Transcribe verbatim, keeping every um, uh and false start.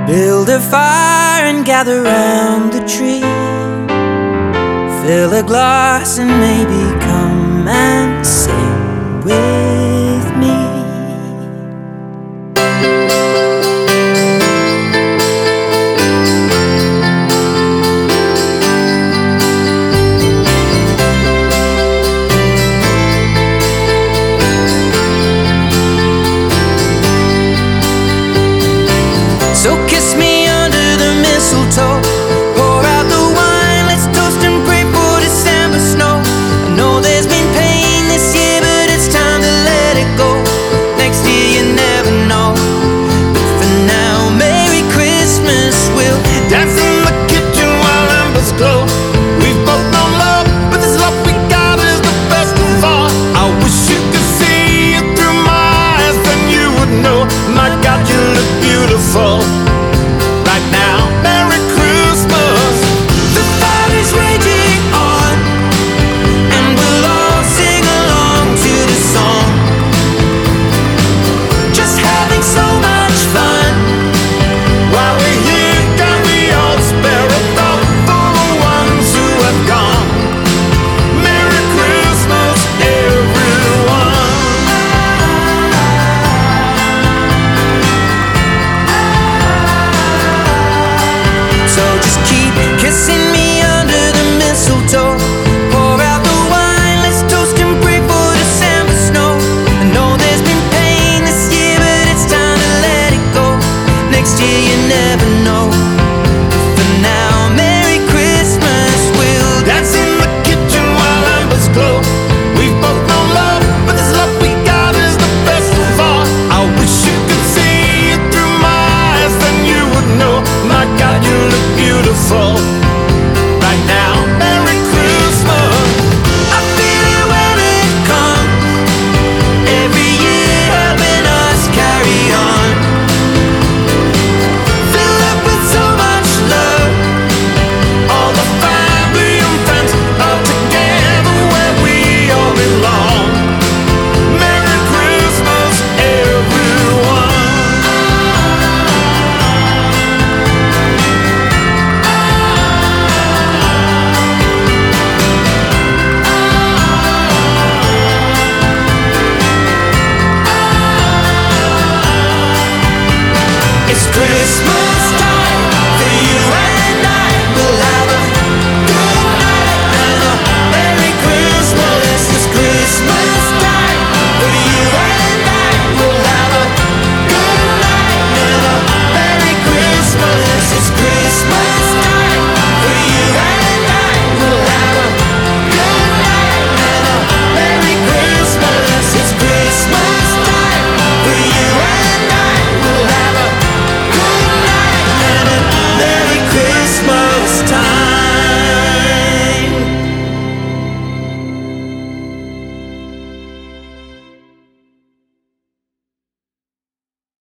Build a fire and gather round the tree. Fill a glass and maybe come and sing with me. So kiss me under the mistletoe, pour out the wine, let's toast and pray for December snow. I know there's been pain this year, but it's time to let it go. Next year you never know, but for now, Merry Christmas. We'll Dance in the kitchen while embers glow. We've both known love, but this love we got is the best of all. I wish you could see it through my eyes, then you would know. My God, you look beautiful right now. Merry Christmas. The fight is raging on, and we'll all sing along to the song. Just having so much fun. While we're here, can we all spare a thought for the ones who have gone? Merry Christmas, everyone. So just keep kissing me under the mistletoe. Pour out the wine, let's toast and pray for December snow. I know there's been pain this year, but it's time to let it go. Next year you never know, but for now, Merry Christmas. We'll Dance in the kitchen while embers glow. We've both known love, but this love we got is the best of all. I wish you could see it through my eyes, then you would know. My God, you look beautiful